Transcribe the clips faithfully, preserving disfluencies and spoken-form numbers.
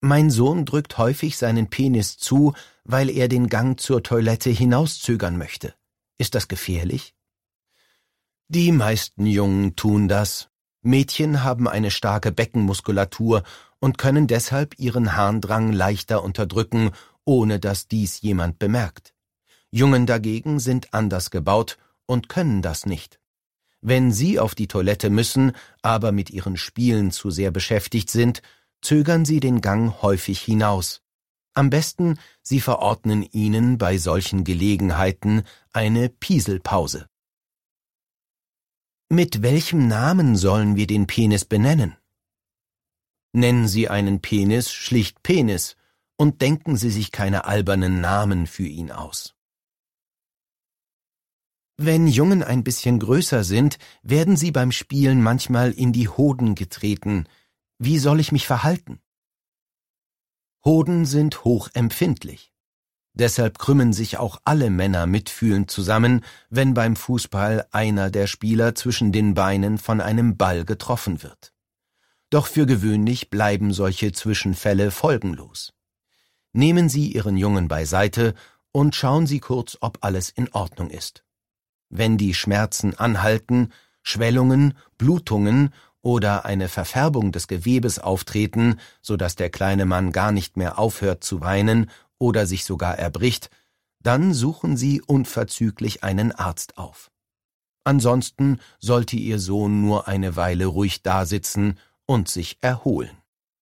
Mein Sohn drückt häufig seinen Penis zu, weil er den Gang zur Toilette hinauszögern möchte. Ist das gefährlich? Die meisten Jungen tun das. Mädchen haben eine starke Beckenmuskulatur und können deshalb ihren Harndrang leichter unterdrücken, ohne dass dies jemand bemerkt. Jungen dagegen sind anders gebaut und können das nicht. Wenn sie auf die Toilette müssen, aber mit ihren Spielen zu sehr beschäftigt sind, zögern sie den Gang häufig hinaus. Am besten, sie verordnen ihnen bei solchen Gelegenheiten eine Pieselpause. Mit welchem Namen sollen wir den Penis benennen? Nennen Sie einen Penis schlicht Penis und denken Sie sich keine albernen Namen für ihn aus. Wenn Jungen ein bisschen größer sind, werden sie beim Spielen manchmal in die Hoden getreten. Wie soll ich mich verhalten? Hoden sind hochempfindlich. Deshalb krümmen sich auch alle Männer mitfühlend zusammen, wenn beim Fußball einer der Spieler zwischen den Beinen von einem Ball getroffen wird. Doch für gewöhnlich bleiben solche Zwischenfälle folgenlos. Nehmen Sie Ihren Jungen beiseite und schauen Sie kurz, ob alles in Ordnung ist. Wenn die Schmerzen anhalten, Schwellungen, Blutungen oder eine Verfärbung des Gewebes auftreten, so dass der kleine Mann gar nicht mehr aufhört zu weinen oder sich sogar erbricht, dann suchen Sie unverzüglich einen Arzt auf. Ansonsten sollte Ihr Sohn nur eine Weile ruhig dasitzen und sich erholen.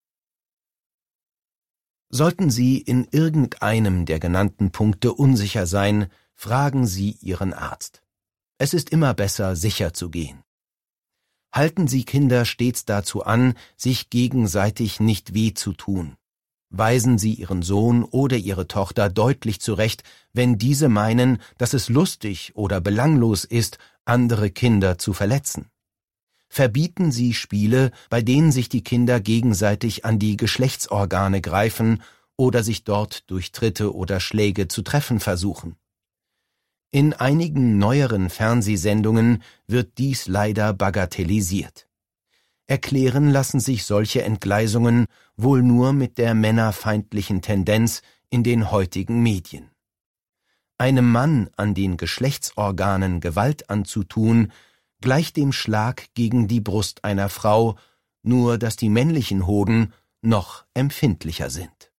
Sollten Sie in irgendeinem der genannten Punkte unsicher sein, fragen Sie Ihren Arzt. Es ist immer besser, sicher zu gehen. Halten Sie Kinder stets dazu an, sich gegenseitig nicht weh zu tun. Weisen Sie Ihren Sohn oder Ihre Tochter deutlich zurecht, wenn diese meinen, dass es lustig oder belanglos ist, andere Kinder zu verletzen. Verbieten Sie Spiele, bei denen sich die Kinder gegenseitig an die Geschlechtsorgane greifen oder sich dort durch Tritte oder Schläge zu treffen versuchen. In einigen neueren Fernsehsendungen wird dies leider bagatellisiert. Erklären lassen sich solche Entgleisungen wohl nur mit der männerfeindlichen Tendenz in den heutigen Medien. Einem Mann an den Geschlechtsorganen Gewalt anzutun, gleicht dem Schlag gegen die Brust einer Frau, nur dass die männlichen Hoden noch empfindlicher sind.